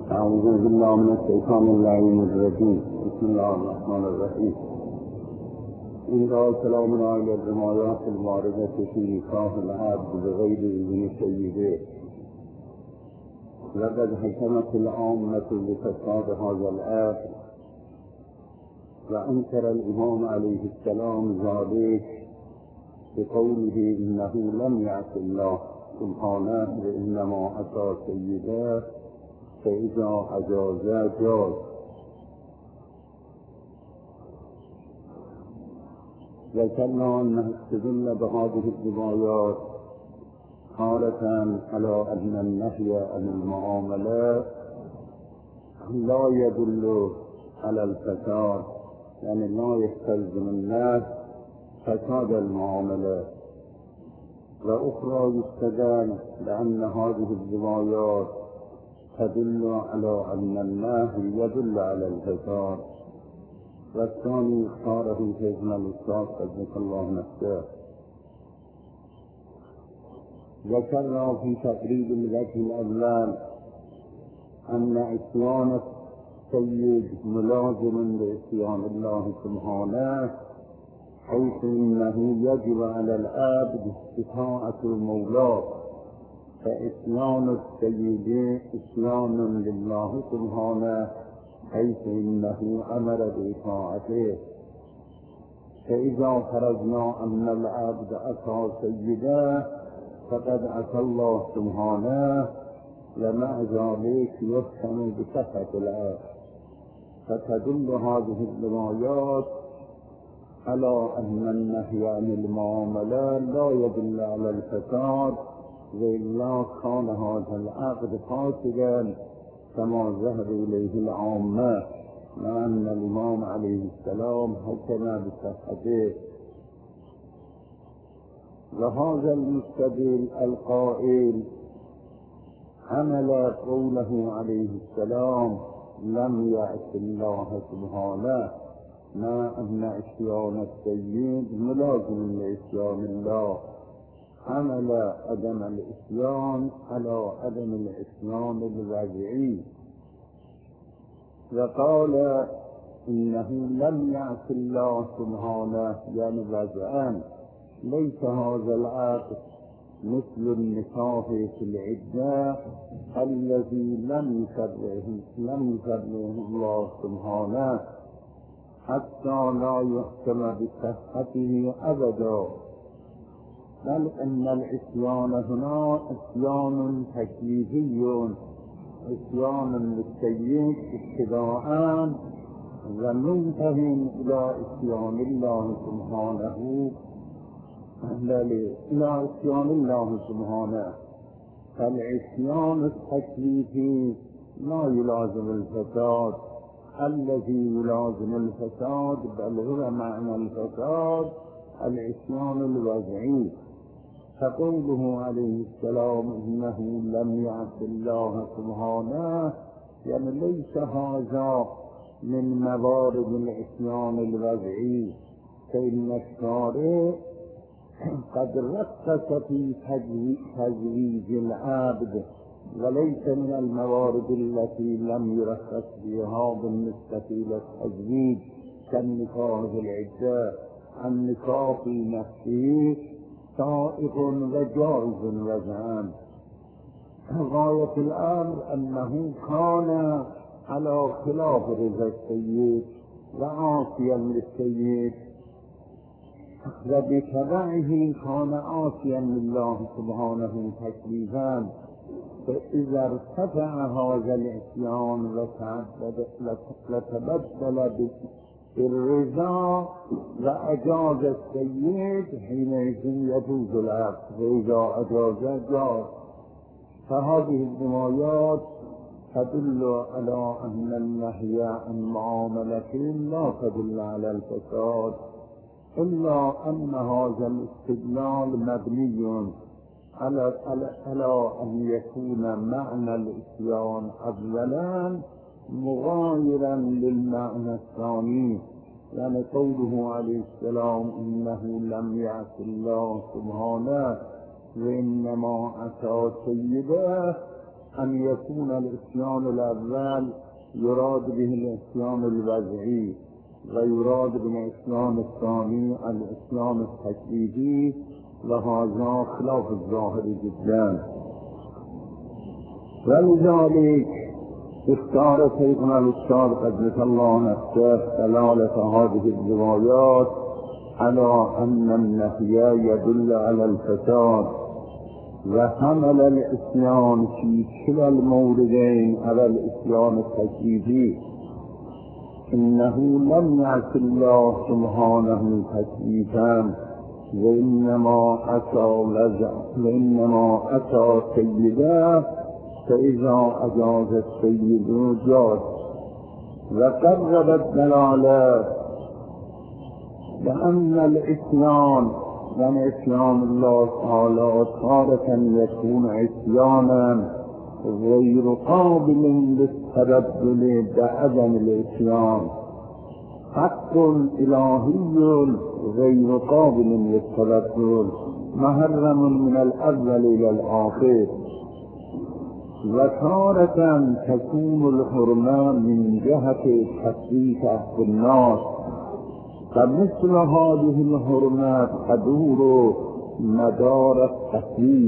أعوذ بالله من الشيطان اللعين الرجيم. بسم الله الرحمن الرحيم. إنها كلامنا إلى الرمايات الواردة في نكاح العبد بغير إذن سيده. لقد حكمت العامة بفساد هذا العقد، وأنكر الإمام عليه السلام ذلك بقوله إنه لم يعص الله سبحانه وإنما عصى سيده فإذا أجاز جاز. ذكرنا أن استدل بهذه الروايات تارة على أن النهي عن المعاملات لا يدل على الفساد، يعني لا يستلزم الناس فساد المعاملات، وأخرى يستدل بأن هذه الروايات تدل على أن النهي يدل على الفساد، والثاني اختاره شيخنا الأستاذ قدس الله نفسه. ذكرنا في تقريب الوجه الأول أن عصيان السيد ملازم لعصيان الله سبحانه، حيث إنه يجب على العبد اطاعة المولى، فعصيان السيد عصيان لله سبحانه، حيث إنه أمر بطاعته. فإذا فرضنا أن العبد عصى سيده فقد عصى الله سبحانه، ومع ذلك يحكم بصحة العبد. فتدل هذه الروايات على أن النهي عن المعاملات لا يدل على الفساد، وإلا كان هذا العقد فاسدا كما ذهب إليه العامة، مع أن الإمام عليه السلام حكم بصحته. وهذا المستدل القائل حمل قوله عليه السلام لم يعص الله سبحانه، مع أن عصيان السيد ملازم لعصيان الله، حمل عدم العصيان على عدم العصيان الوضعي، وقال إنه لم يعص الله سبحانه يعني وضعا. ليس هذا العقد مثل النكاح في العدة الذي لم يكرره الله سبحانه حتى لا يحكم بصحته أبدا، بل أن العصيان هنا عصيان تكليفي، عصيان للسيد ابتداء ومنتهي إلى عصيان الله سبحانه، إلى عصيان الله سبحانه. فالعصيان التكليفي لا يلازم الفساد الذي يلازم الفساد، بل هو معنى الفساد العصيان الوضعي. فقوله عليه السلام إنه لم يعص الله سبحانه يعني ليس هذا من موارد العصيان الوضعي، فإن الشارع قد رخص في تزويج العبد، وليس من الموارد التي لم يرخص فيها بالنسبة إلى التزويج كالنكاح العدة. النكاح في نفسه سائغ وجائز وجهان. غاية الأمر أنه كان على خلاف رضا السيد وعاصيا للسيد، وبتبعه كان عاصيا لله سبحانه تكليفا. فإذا ارتفع هذا العصيان لتبدل بالرضا وأجاز السيد، حينئذ يجوز العقد، وإذا أجاز جاز. فهذه الروايات تدل على أن النهي عن معاملة لا تدل على الفساد، إلا أن هذا الاستدلال مبني على أن يكون معنى العصيان أولا مغايرا للمعنى الثاني، يعني قوله عليه السلام إنه لم يعص الله سبحانه وإنما عصى سيده أن يكون الإسيان الأول يراد به الإسيان الوضعي، ويراد بالإسيان الثاني الإسيان التكليفي، وهذا خلاف الظاهر جدا. ولذلك اختار شيخنا الأستاذ قدس الله نفسه دلالة هذه الروايات على أن النهي يدل على الفساد، وحمل الإسيان في كلا الموردين على الإسيان التكليفي. إنه لم يعص الله سبحانه تكليفا، وإنما أتى سيدا، فإذا أجاز السيد جاز. وقرب الدلالة بأن الإسيان وإسيان الله تعالى تارة يكون عصيانا غير قابل للتبدل بعدم الإسيان، حق إلهي غير قابل للتبدل محرم من الأول إلى الآخر. وتارة تكون الحرمة من جهة تخفيف حق الناس، فمثل هذه الحرمات تدور مدار التكليف.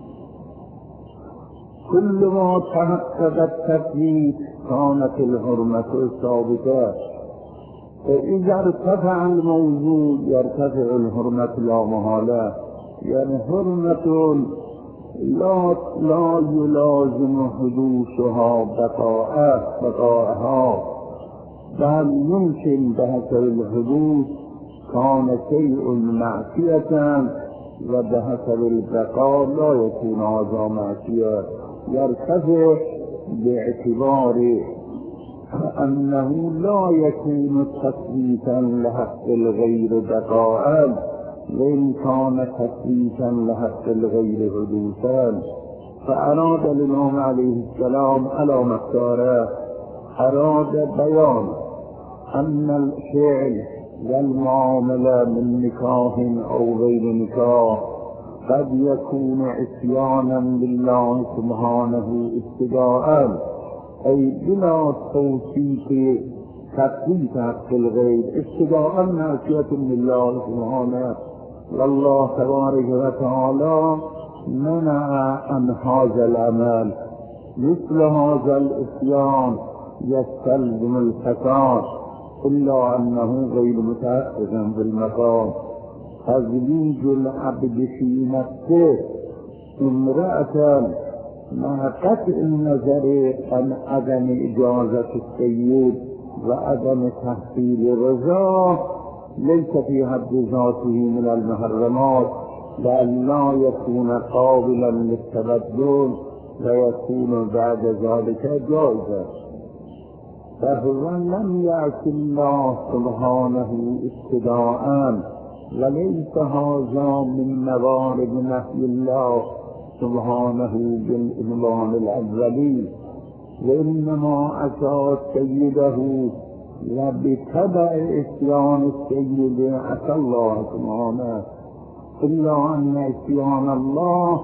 كل ما تحقق التكليف كانت الحرمة ثابتة، فإذا ارتفع الموضوع يرتفع الحرمة لا محالة. يعني حرمة لا يلازم حدوثها بقاءها، بل يمكن بحسب الحدوث كان شيء معصية، وبحسب البقاء لا يكون هذا معصية. يرتفع باعتبار أنه لا يكون تثبيتا لحق الغير بقاء، وإن كان تثبيتا لحق الغير حدوثا. فأراد الإمام عليه السلام على مقداره أراد بيان أن الفعل والمعاملة من نكاح أو غير نكاح قد يكون عصيانا لله سبحانه ابتداء، أي بلا توثيق تثبيت حق الغير، ابتداء معصية لله سبحانه. والله تبارك وتعالى منع عن هذا العمل. مثل هذا الإسيان يستلزم الفساد، إلا أنه غير متأخذ بالمقام. تزويج العبد في نفسه امرأة مع قطع النظر عن عدم إجازة السيد وعدم تحصيل الرضا ليس في حد ذاته من المحرمات، بل لا يكون قابلا للتبدل ويكون بعد ذلك جائزا. فهو لم يعص الله سبحانه ابتداء، وليس هذا من موارد نهي الله سبحانه بالإمام الأولي، وإنما أتى سيده وبتبع إسيان السيد عسى الله سبحانه، إلا أن إسيان الله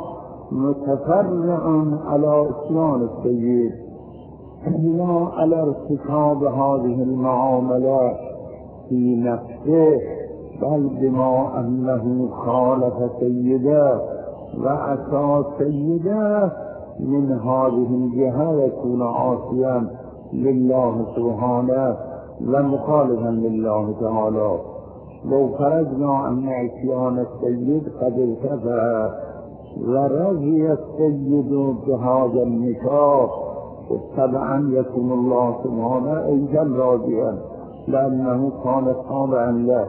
متفرع على إسيان السيد، إلا على ارتكاب هذه المعاملات في نفسه، بل بما أنه خالف سيده وعصى سيده من هذه الجهة يكون عاصيا لله سبحانه ومخالفا لله تعالى. لو فرضنا أن عصيان السيد قد ارتفع ورضي السيد بهذا النكاح، طبعا يكون الله سبحانه أيضا راضيا لأنه كان تابعا له.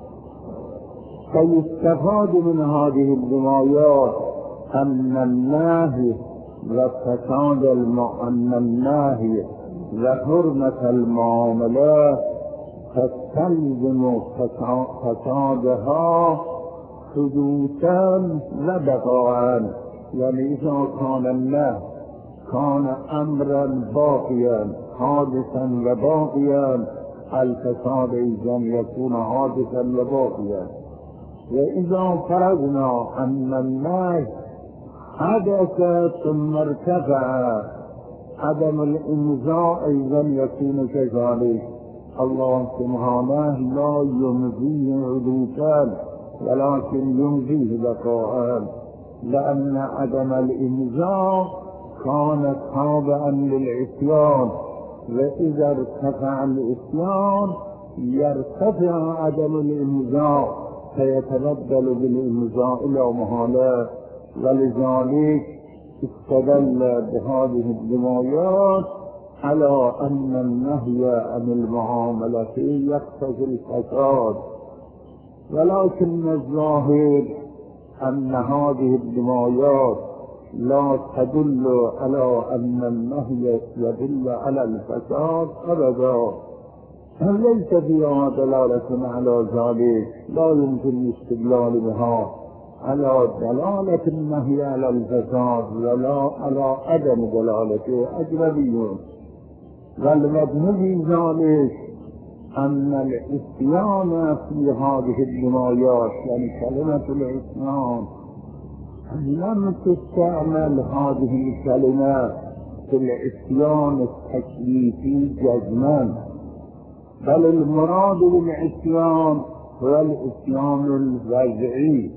فيستفاد من هذه الروايات أن النهي وفساد النهي وحرمة المعاملات تستلزم فسادها حدوثا وبقاء. يعني إذا كان النهي كان أمرا باقيا حادثا وباقيا، الفساد إذا يكون حادثا وباقيا. وإذا فرضنا أن النهي حدث ثم ارتفع عدم الإمضاء أيضا يكون كذلك. الله سبحانه لا يمضيه حدوثا ولكن يمضيه بقاء، لأن عدم الإمضاء كان تابعا للعصيان، وإذا ارتفع العصيان يرتفع عدم الإمضاء فيتبدل بالإمضاء لا محالة. ولذلك استدل بهذه الروايات على أن النهي عن المعاملة يقتضي الفساد، ولكن الظاهر أن هذه الروايات لا تدل على أن النهي يدل على الفساد أبدا، ليس فيها دلالة على ذلك، لا يمكن الاستدلال بها على دلالة النهي على الفساد ولا على عدم دلالته، أجنبيون. والمبني في ذلك أن العصيان في هذه الروايات، يعني كلمة العصيان، لم تستعمل هذه الكلمة في العصيان التكليفي جزما، بل المراد بالعصيان هو العصيان الوضعي،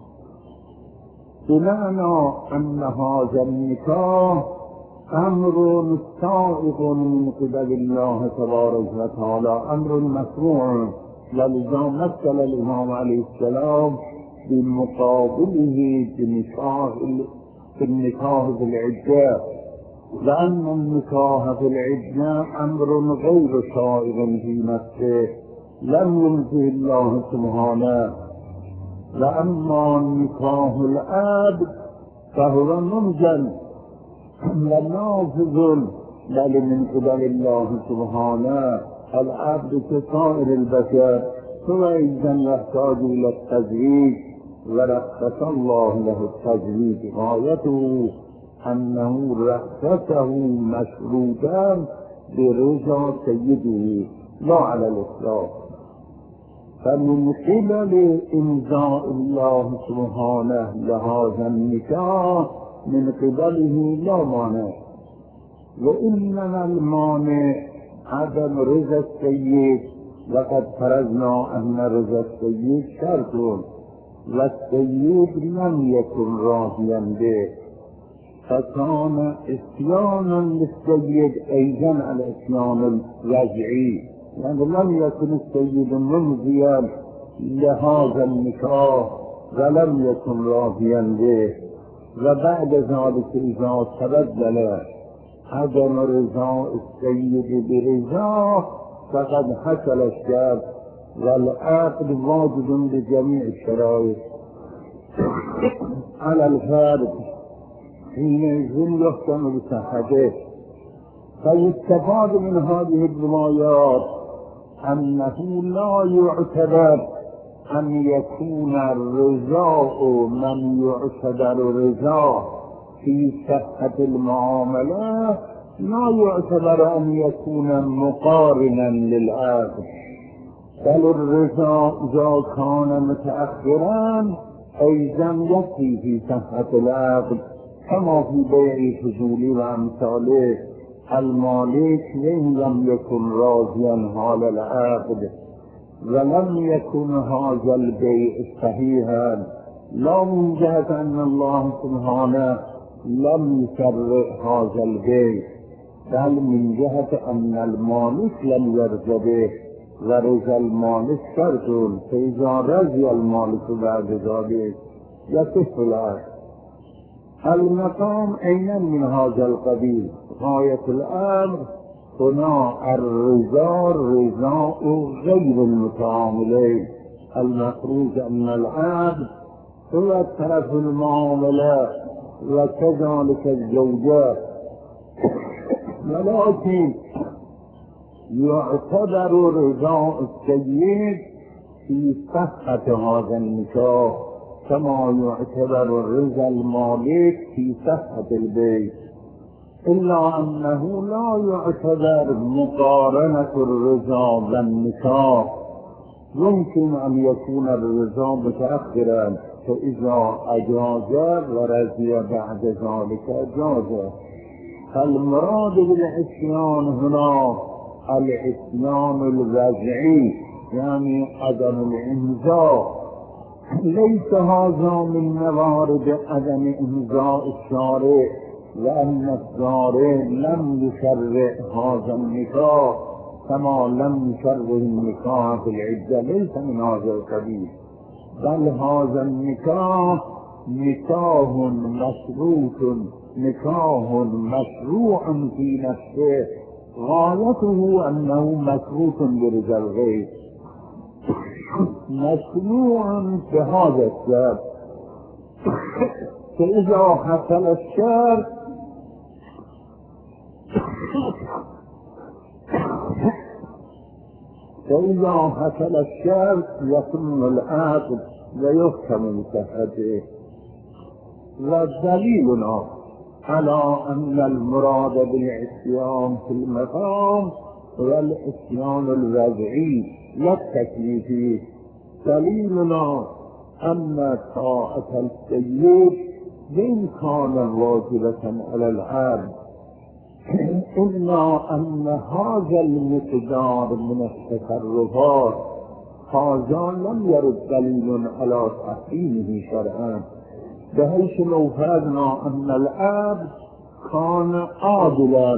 بمعنى أن هذا النكاح أمر سائغ من قبل الله تبارك وتعالى، أمر مشروع. ولذا مثل الإمام عليه السلام بمقابله بالنكاح بالعدة، لأن النكاح بالعدة أمر غير سائغ في نفسه لم ينزه الله سبحانه، وأما نكاح العبد فهو منزل ونافذ بل من قبل الله سبحانه. العبد كسائر البشر هو أيضا يحتاج إلى التزويج، ورخص الله له التزويج، غايته أنه رخصه مشروطا برضا سيده لا على الإطلاق. فمن قبل إمضاء الله سبحانه لهذا النكاح من قبله لا مانع، وإنما المانع عدم رضا السيد، وقد فرضنا أن رضا السيد شرط، والسيد لم يكن راضيا به، فكان عصيانا للسيد أيضا العصيان الوضعي، يعني لم يكن السيد ممضيا لهذا النكاح ولم يكن راضيا به. وبعد ذلك إذا تبدل عدم رضا السيد برضاه فقد حصل الشرط، والعقد واجب بجميع الشرائط على الفرد حينئذ يحكم بصحته. فيستفاد من هذه الروايات أنه لا يعتبر أن يكون الرضاء من يعتبر رضاه في صحة المعاملة، لا يعتبر أن يكون مقارنا للعقد، بل الرضا إذا كان متأخرا أيضا يكفي في صحة العقد، كما في بيع الفضول وأمثاله. المالك لم يكن راضيا على العقد ولم يكن هذا البيع صحيحا، لا من جهة أن الله سبحانه لم يشرع هذا البيع، بل من جهة أن المالك لم يرضى به، ورضا المالك شرط، فإذا رضي المالك بعد ذلك يصح العقد. المقام أين من هذا القبيل؟ غاية الأمر هنا الرضا رضاء غير المتعاملين، المفروض أن العبد هو طرف المعاملة وكذلك الزوجات، ولكن يعتبر رضا السيد في صحة هذا النكاح كما يعتبر رضا المالك في صحة البيت، إلا أنه لا يعتبر مقارنة الرضا بالنكاح. يمكن أن يكون الرضا متأخرا فإذا أجاز ورضي بعد ذلك أجاز. فالمراد بالعصيان هنا العصيان الوضعي، يعني عدم الإنزاء. ليس هذا من موارد عدم إنزاء الشارع، لأن الشارع لم يشرع هذا النكاح كما لم يشرع النكاح في العدة، ليس من هذا القبيل، بل هذا النكاح نكاح مشروط، نكاح مشروع في نفسه، غايته أنه مشروط برضا الغير، مشروع بهذا الشرط. فإذا حصل الشرط يتم العقد ويحكم بصحته. ودليلنا على أن المراد بالعصيان في المقام هو العصيان الوضعي لا التكليفي. دليلنا أن طاعة السيد وإن كان واجبة على العبد، إلا أن هذا المقدار من التصرفات هذا لم يرد دليل على تحريمه شرعا، بحيث لو فرضنا أن العبد كان عادلا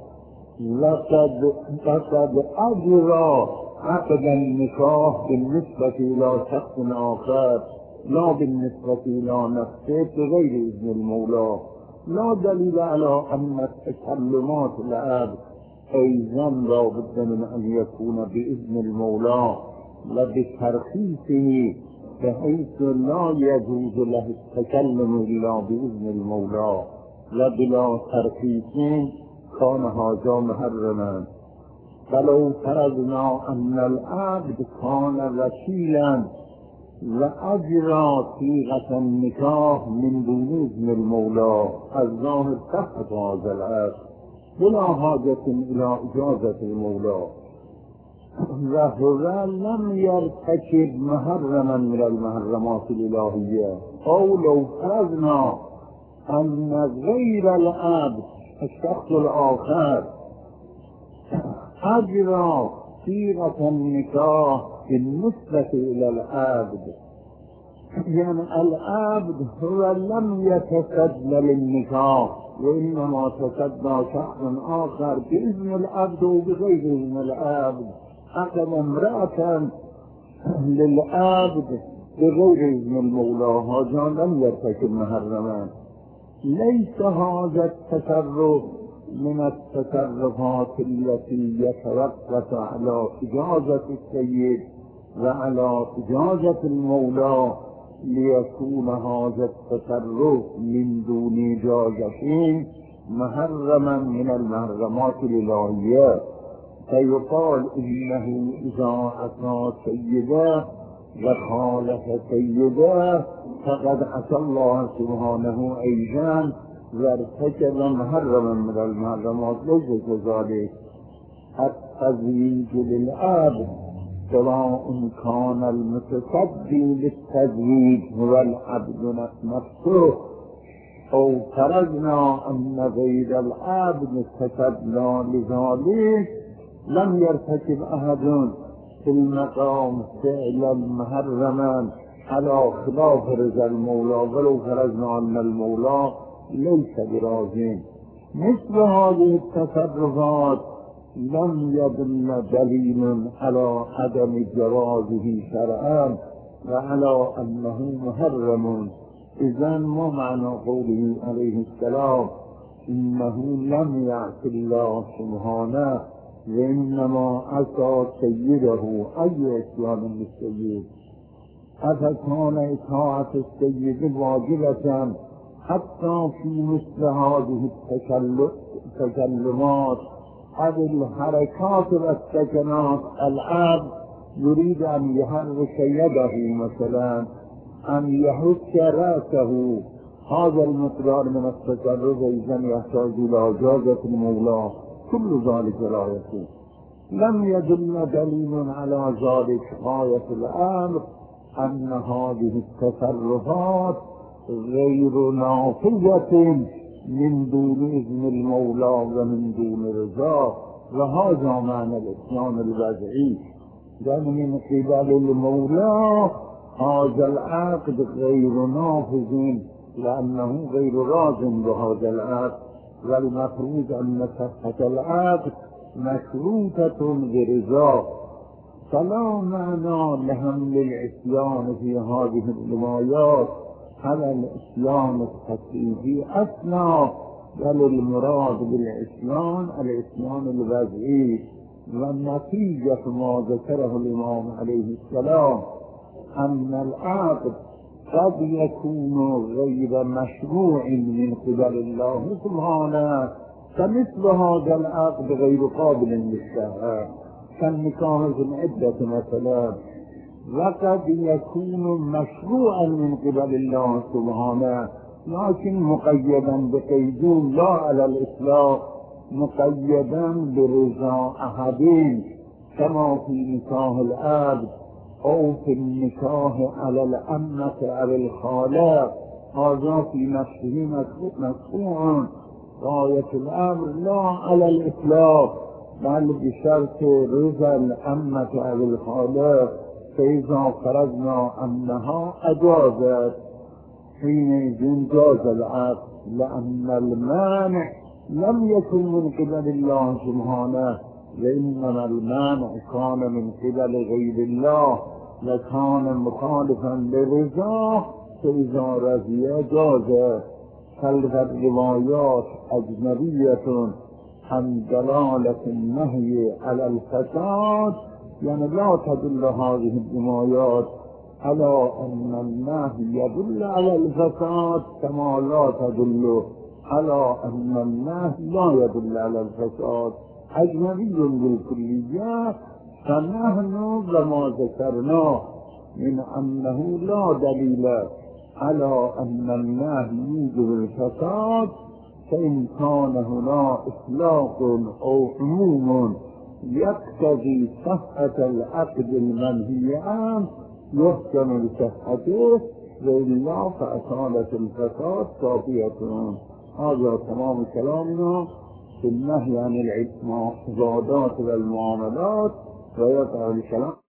وقد أجرى عقد النكاح بالنسبة إلى شخص آخر لا بالنسبة إلى نفسه بغير إذن المولى، لا دليل على أن التكلمات العبد أيضا لا بد من أن يكون بإذن المولى وبترخيصه، بحيث لا يجوز له التكلم إلا بإذن المولى، وبلا ترخيص كان هذا محرما. فلو فرضنا أن العبد كان وكيلا وأجرى صيغة النكاح من دون إذن المولى، الظاهر تحت هذا العبد بلا حاجة إلى إجازة المولى، وهو لم يرتكب محرما من المحرمات الإلهية. أو لو فرضنا أن غير العبد الشخص الآخر أجرى صيغة النكاح بالنسبة إلى العبد، يعني العبد هو لم يتسدى للنكاح وإنما تسدى شخص آخر بإذن العبد وبغير إذن العبد، أخذ امرأة للعبد بغير إذن المولى، هذا لم يرتكب محرما. ليس هذا التصرف من التصرفات التي يتوقف على إجازة السيد وعلى إجازة المولى ليكون هذا التصرف من دون إجازة محرما من المحرمات الإلهية. فيقال إنه إذا أتى سيدا وخالف سيدا فقد أتى الله سبحانه أيضا وارتكب محرما من المحرمات. ليس كذلك. التزويج للعبد سواء كان المتصدي للتزويج هو العبد نفسه أو فرضنا أن غير العبد تصدى لذلك، لم يرتكب أحد في المقام فعلا محرما على خلاف رضا المولى، ولو فرضنا أن المولى ليس براضٍ. مثل هذه التصرفات لم يدل دليل على عدم جوازه شرعا وعلى أنه محرم. إذن ما معنى قوله عليه السلام إنه لم يعص الله سبحانه وإنما عصى سيده؟ أي عصيان للسيد؟ أفكان إطاعة السيد واجبة حتى في مثل هذه التكلمات أو الحركات والسكنات؟ العبد يريد أن يحرك يده مثلا، أن يحك رأسه، هذا المقدار من التصرف إذن يحتاج إلى إجازة المولى، كل ذلك لا يكون. لم يدل دليل على ذلك. غاية الأمر أن هذه التصرفات غير نافذة من دون إذن المولى ومن دون رضاه، وهذا معنى الإسلام الوضعي، يعني من قبل المولى هذا العقد غير نافذ لأنه غير راض بهذا العقد، والمفروض أن صحة العقد مشروطة برضاه. فلا معنى لحمل العصيان في هذه الروايات على الإسلام التكليفي أصلا، بل المراد بالعصيان العصيان الوضعي. والنتيجة ما ذكره الإمام عليه السلام أن العقد قد يكون غير مشروع من قبل الله سبحانه، فمثل هذا العقد غير قابل للصحة كالنكاح في العدة مثلا، وقد يكون مشروعا من قبل الله سبحانه لكن مقيدا بقيد لا على الإطلاق، مقيدا برضا أحدين كما في نكاح العبد أو في النكاح على الأمة أو الخالة، هذا في نفسه مشروع غاية الأمر لا على الإطلاق، بل بشرط رضا الأمة أو الخالة، فإذا فرضنا أنها أجازت حينئذ جاز العقد، لأن المانع لم يكن من قبل الله سبحانه، وإنما المانع كان من قبل غير الله وكان مخالفا لرضاه، فإذا رضي جاز. فالروايات أجنبية عن دلالة النهي على الفساد، يعني لا تدل هذه الروايات على أن النهي يدل على الفساد كما لا تدل على أن النهي لا يدل على الفساد، أجنبي بالكلية. فنحن لما ذكرنا من أنه لا دليل على أن النهي يوجب الفساد، فإن كان هنا إطلاق أو عموم يقتضي صحة العقد المنهي عنه يحكم بصحته، وإلا فأصالة الفساد كافية. هذا تمام كلامنا في النهي عن العبادات والمعاملات، ويقع الكلام